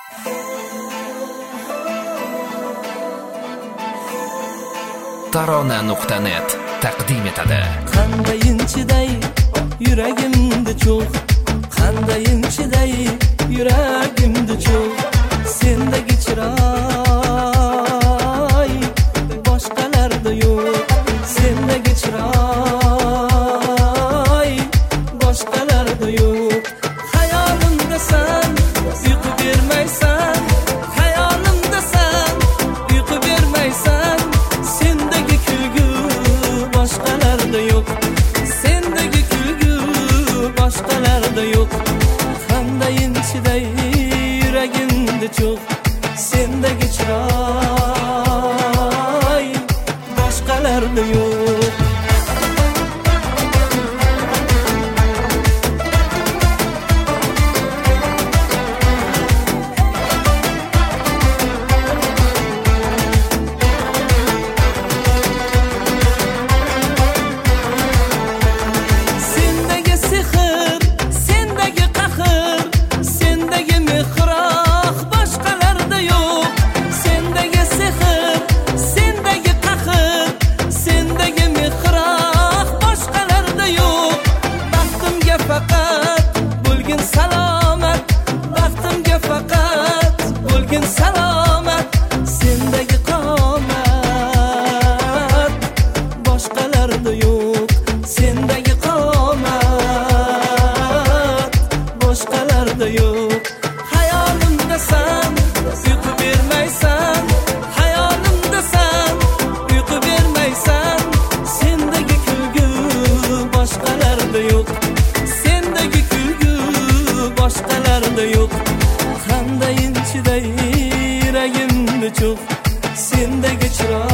Tarona.net taqdim etadi. Qandayin chiday yuragimda cho'g', qandayin chiday yuragimda cho'g', sendagi chiroy boshqalarda yo'q, sendagi chiroy boshqalarda yo'q. Hayolimdasan, uyqu bermaysan, hayolimdasan, uyqu bermaysan, sendagi kulgu boshqalarda yo'q, sendagi kulgu boshqalarda yo'q. Qandayin chiday yuragimda cho'g', sendagi chiroy boshqalarda yo'q. Sendagi sehr, sendagi qahr, sendagi mehroh boshqalarda yo'q. Sendagi sehr, sendagi qahr, sendagi mehroh boshqalarda yo'q. Baxtimga faqat bo'lgin salomat, baxtimga faqat bo'lgin salomat, sendagi qomat boshqalarda yo'q, sendagi qomat boshqalarda yo'q. Hayolimdasan, uyqu bermaysan, hayolimdasan, uyqu bermaysan, sendagi kulgu boshqalarda yo'q, sendagi kulgu boshqalarda yo'q. Qandayin chiday yuragimda cho'g', sendagi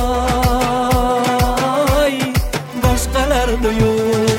chiroy boshqalarda yo'q.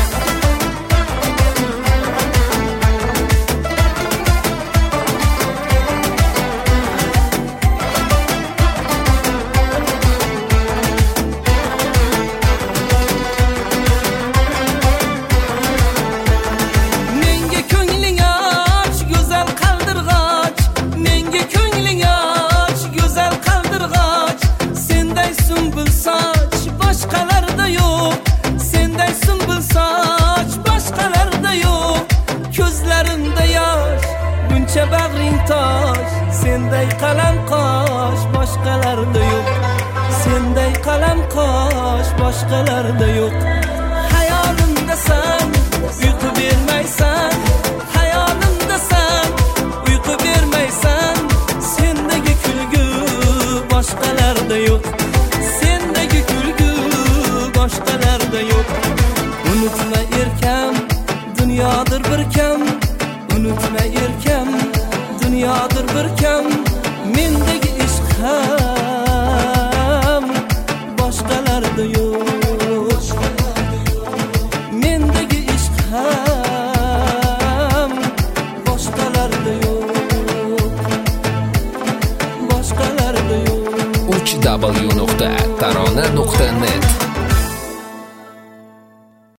Menga ko'ngling och, go'zal qaldirg'och, menga ko'ngling och, go'zal qaldirg'och, senday sumbul soch boshqalarda yo'q, senday sumbul soch boshqalarda yo'q. Ko'zlarimda yosh, buncha bag'ring tosh, senday qalam qosh boshqalarda yo'q, senday qalam qosh boshqalarda yo'q. Hayolimdasan, uyqu bermaysan, hayolimdasan, uyqu bermaysan, sendagi kulgu boshqalarda yo'q, sendagi kulgu boshqalarda yo'q. Unutma erkam, dunyodir bir kam, unutma erkam, dunyodir bir kam, mendagi ishq